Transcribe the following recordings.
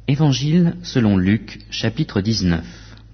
Évangile selon Luc, chapitre 19.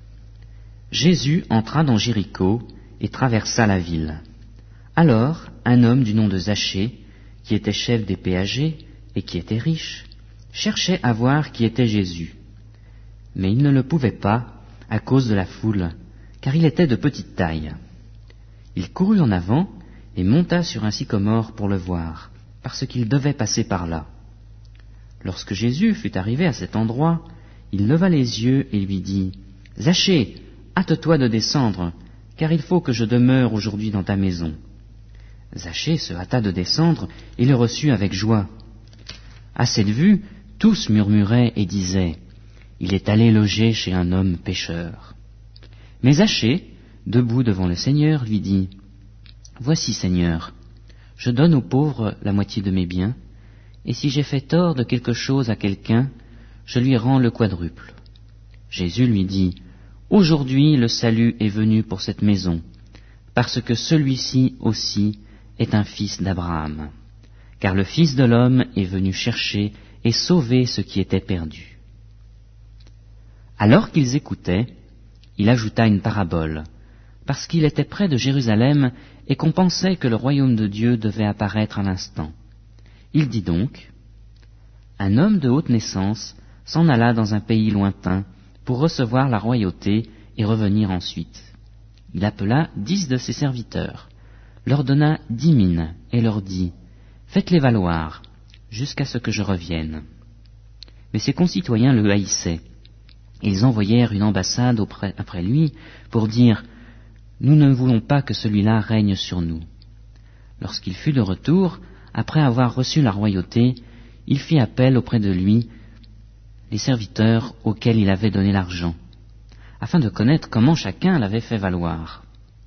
Jésus entra dans Jéricho et traversa la ville. Alors, un homme du nom de Zachée, qui était chef des péagers et qui était riche, cherchait à voir qui était Jésus. Mais il ne le pouvait pas à cause de la foule, car il était de petite taille. Il courut en avant et monta sur un sycomore pour le voir, parce qu'il devait passer par là. Lorsque Jésus fut arrivé à cet endroit, il leva les yeux et lui dit : « Zachée, hâte-toi de descendre, car il faut que je demeure aujourd'hui dans ta maison. » Zachée se hâta de descendre et le reçut avec joie. À cette vue, tous murmuraient et disaient : « Il est allé loger chez un homme pécheur. » Mais Zachée, debout devant le Seigneur, lui dit : « Voici, Seigneur, je donne aux pauvres la moitié de mes biens, et si j'ai fait tort de quelque chose à quelqu'un, je lui rends le quadruple. » Jésus lui dit : « Aujourd'hui le salut est venu pour cette maison, parce que celui-ci aussi est un fils d'Abraham. Car le Fils de l'homme est venu chercher et sauver ce qui était perdu. » Alors qu'ils écoutaient, il ajouta une parabole, parce qu'il était près de Jérusalem et qu'on pensait que le royaume de Dieu devait apparaître à l'instant. Il dit donc : « Un homme de haute naissance s'en alla dans un pays lointain pour recevoir la royauté et revenir ensuite. Il appela 10 de ses serviteurs, leur donna 10 mines et leur dit : « Faites-les valoir, jusqu'à ce que je revienne. » Mais ses concitoyens le haïssaient. Ils envoyèrent une ambassade après lui pour dire : « Nous ne voulons pas que celui-là règne sur nous. » Lorsqu'il fut de retour, après avoir reçu la royauté, il fit appel auprès de lui les serviteurs auxquels il avait donné l'argent, afin de connaître comment chacun l'avait fait valoir.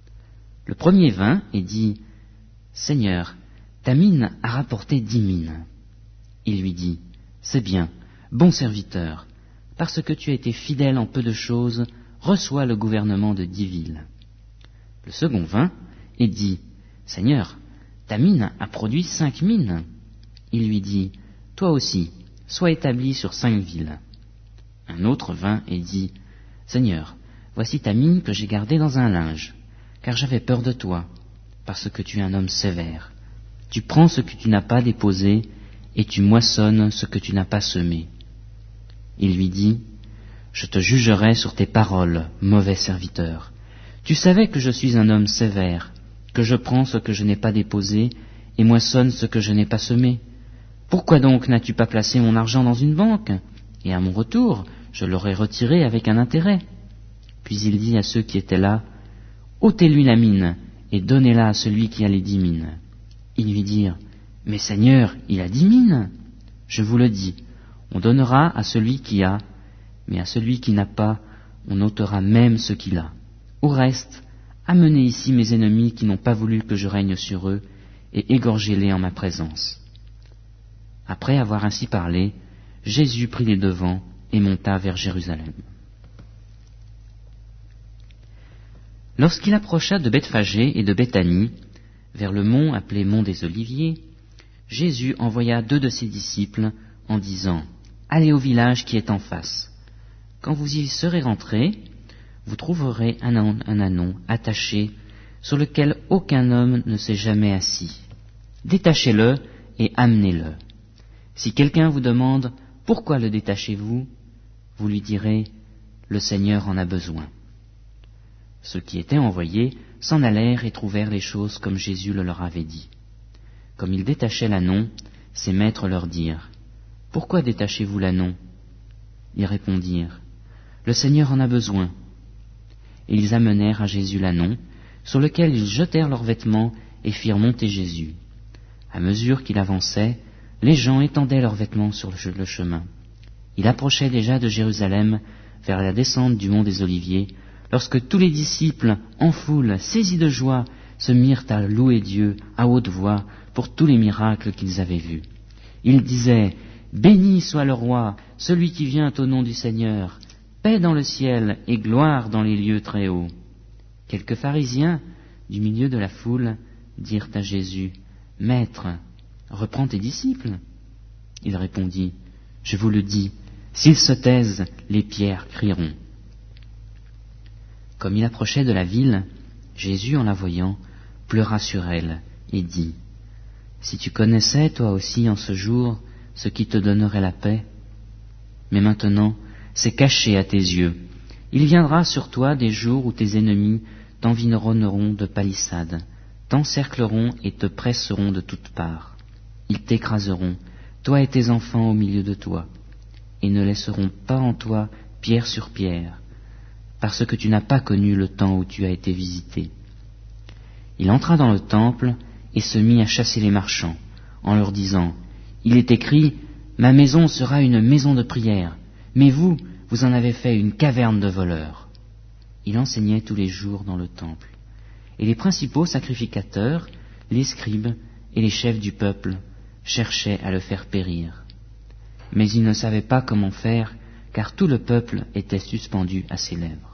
Le premier vint et dit : « Seigneur, ta mine a rapporté 10 mines. » Il lui dit : « C'est bien, bon serviteur, parce que tu as été fidèle en peu de choses, reçois le gouvernement de 10 villes. » Le second vint et dit : « Seigneur, ta mine a produit 5 mines. » Il lui dit : « Toi aussi, sois établi sur 5 villes. » Un autre vint et dit : « Seigneur, voici ta mine que j'ai gardée dans un linge, car j'avais peur de toi, parce que tu es un homme sévère. Tu prends ce que tu n'as pas déposé, et tu moissonnes ce que tu n'as pas semé. » Il lui dit : « Je te jugerai sur tes paroles, mauvais serviteur. Tu savais que je suis un homme sévère, que je prends ce que je n'ai pas déposé, et moissonne ce que je n'ai pas semé. Pourquoi donc n'as-tu pas placé mon argent dans une banque ? Et à mon retour, je l'aurais retiré avec un intérêt. » Puis il dit à ceux qui étaient là : « Ôtez-lui la mine, et donnez-la à celui qui a les 10 mines. » Ils lui dirent : « Mais Seigneur, il a 10 mines. » « Je vous le dis, on donnera à celui qui a, mais à celui qui n'a pas, on ôtera même ce qu'il a. Au reste, amenez ici mes ennemis qui n'ont pas voulu que je règne sur eux, et égorgez-les en ma présence. » Après avoir ainsi parlé, Jésus prit les devants et monta vers Jérusalem. Lorsqu'il approcha de Bethphagée et de Béthanie, vers le mont appelé mont des Oliviers, Jésus envoya 2 de ses disciples en disant : « Allez au village qui est en face. Quand vous y serez rentrés, vous trouverez un ânon attaché sur lequel aucun homme ne s'est jamais assis. Détachez-le et amenez-le. Si quelqu'un vous demande : Pourquoi le détachez-vous ? Vous lui direz : Le Seigneur en a besoin. » Ceux qui étaient envoyés s'en allèrent et trouvèrent les choses comme Jésus le leur avait dit. Comme ils détachaient l'ânon, ses maîtres leur dirent : « Pourquoi détachez-vous l'ânon ? » Ils répondirent : « Le Seigneur en a besoin. » Et ils amenèrent à Jésus l'ânon, sur lequel ils jetèrent leurs vêtements et firent monter Jésus. À mesure qu'il avançait, les gens étendaient leurs vêtements sur le chemin. Il approchait déjà de Jérusalem, vers la descente du mont des Oliviers, lorsque tous les disciples, en foule, saisis de joie, se mirent à louer Dieu à haute voix pour tous les miracles qu'ils avaient vus. Ils disaient : « Béni soit le roi, celui qui vient au nom du Seigneur, paix dans le ciel et gloire dans les lieux très hauts. » Quelques pharisiens, du milieu de la foule, dirent à Jésus : « Maître, reprends tes disciples. » Il répondit : « Je vous le dis, S'ils se taisent, les pierres crieront. » Comme il approchait de la ville, Jésus, en la voyant, pleura sur elle et dit, « Si tu connaissais toi aussi en ce jour ce qui te donnerait la paix, mais maintenant c'est caché à tes yeux. Il viendra sur toi des jours où tes ennemis t'environneront de palissades, t'encercleront et te presseront de toutes parts. Ils t'écraseront, toi et tes enfants au milieu de toi, et ne laisseront pas en toi pierre sur pierre, parce que tu n'as pas connu le temps où tu as été visité. » Il entra dans le temple et se mit à chasser les marchands, en leur disant, « Il est écrit, ma maison sera une maison de prière, mais vous, vous en avez fait une caverne de voleurs. » Il enseignait tous les jours dans le temple. Et les principaux sacrificateurs, les scribes et les chefs du peuple cherchaient à le faire périr. Mais ils ne savaient pas comment faire, car tout le peuple était suspendu à ses lèvres.